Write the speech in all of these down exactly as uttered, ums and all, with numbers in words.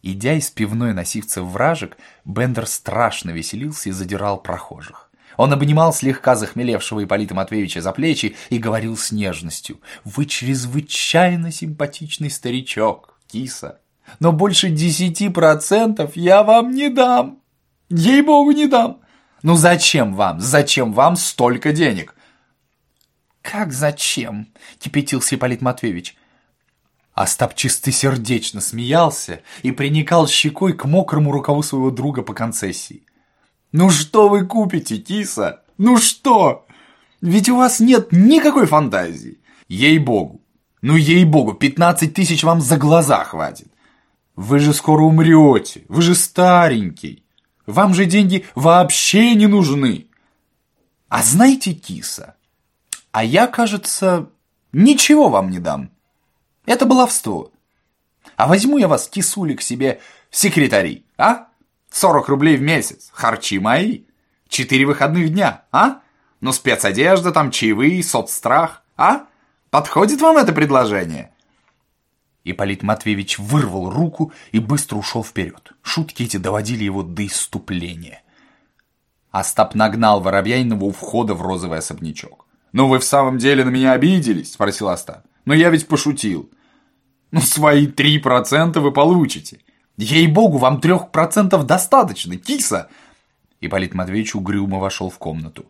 Идя из пивной на сивце в вражек, Бендер страшно веселился и задирал прохожих. Он обнимал слегка захмелевшего Ипполита Матвеевича за плечи и говорил с нежностью: «Вы чрезвычайно симпатичный старичок, киса, но больше десяти процентов я вам не дам. Ей-богу, не дам. Ну зачем вам, зачем вам столько денег?» «Как зачем?» — кипятился Ипполит Матвеевич. Остап чистосердечно смеялся и приникал щекой к мокрому рукаву своего друга по концессии. «Ну что вы купите, киса? Ну что? Ведь у вас нет никакой фантазии. Ей-богу, ну ей-богу, пятнадцать тысяч вам за глаза хватит. Вы же скоро умрете, вы же старенький. Вам же деньги вообще не нужны. А знаете, киса, а я, кажется, ничего вам не дам. Это баловство. А возьму я вас, кисули, к себе в секретари, а? сорок рублей в месяц, харчи мои. Четыре выходных дня, а? Ну, спецодежда, там, чаевые, соцстрах, а? Подходит вам это предложение?» Ипполит Матвеевич вырвал руку и быстро ушел вперед. Шутки эти доводили его до исступления. Остап нагнал Воробьянинова у входа в розовый особнячок. «Ну вы в самом деле на меня обиделись?» — спросил Остап. «Но я ведь пошутил». «Ну свои три процента вы получите. Ей-богу, вам трех процентов достаточно, киса!» Ипполит Матвеевич угрюмо вошел в комнату.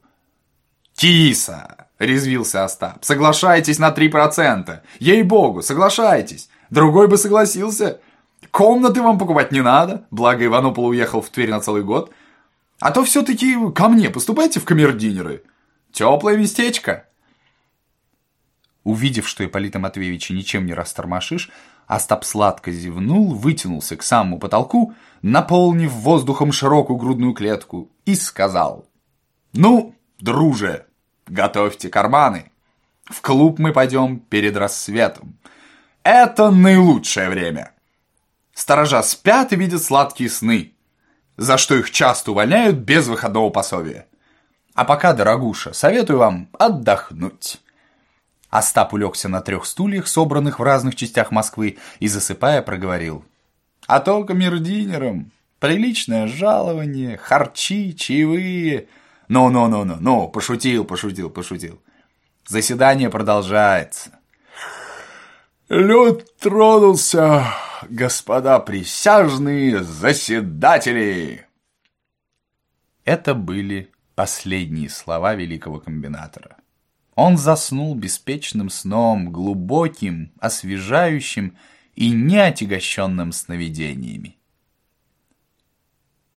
«Киса!» — резвился Остап. «Соглашайтесь на три процента. Ей-богу, соглашайтесь. Другой бы согласился. Комнаты вам покупать не надо. Благо Иванопола уехал в Тверь на целый год. А то все-таки ко мне поступайте в камердинеры. Теплое местечко». Увидев, что Ипполита Матвеевича ничем не растормошишь, Остап сладко зевнул, вытянулся к самому потолку, наполнив воздухом широкую грудную клетку, и сказал: «Ну, друже, готовьте карманы. В клуб мы пойдем перед рассветом. Это наилучшее время. Сторожа спят и видят сладкие сны, за что их часто увольняют без выходного пособия. А пока, дорогуша, советую вам отдохнуть». Остап улегся на трех стульях, собранных в разных частях Москвы, и, засыпая, проговорил: «А то камердинерам приличное жалование, харчи, чаевые. Ну-ну-ну-ну, ну, пошутил, пошутил, пошутил. Заседание продолжается. Лед тронулся, господа присяжные заседатели». Это были последние слова великого комбинатора. Он заснул беспечным сном, глубоким, освежающим и неотягощенным сновидениями.